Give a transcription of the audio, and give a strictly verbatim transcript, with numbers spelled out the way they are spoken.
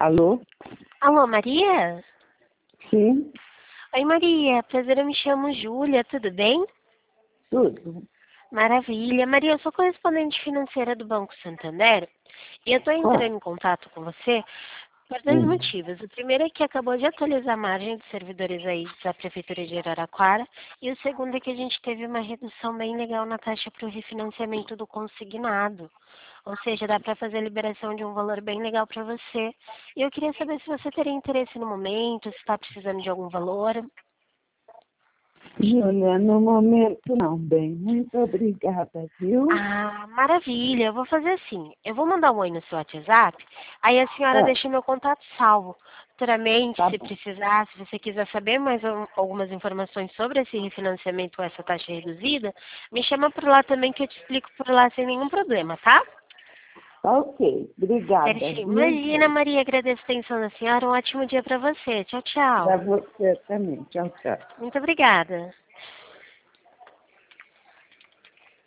Alô? Alô, Maria? Sim, Oi, Maria. Prazer, eu me chamo Júlia. Tudo bem? tudo. Maravilha. Maria, eu sou correspondente financeira do Banco Santander e eu estou Qual? entrando em contato com você por dois Hum. motivos. O primeiro é que acabou de atualizar a margem dos servidores aí da Prefeitura de Araraquara e o segundo é que a gente teve uma redução bem legal na taxa para o refinanciamento do consignado. Ou seja, dá para fazer a liberação de um valor bem legal para você. E eu queria saber se você teria interesse no momento, se está precisando de algum valor. Júlia, no momento não, bem. Muito obrigada, viu? Ah, maravilha. Eu vou fazer assim. Eu vou mandar um oi no seu WhatsApp, aí a senhora Ah, deixa meu contato salvo. Futuramente, tá se bom. precisar, se você quiser saber mais um- algumas informações sobre esse refinanciamento ou essa taxa reduzida, me chama por lá também que eu te explico por lá sem nenhum problema, tá? Tá ok. Obrigada, Certinho. viu? Imagina, Maria, agradeço a atenção da senhora. Um ótimo dia para você. Tchau, Para tchau. você também. Tchau, tchau. Muito obrigada.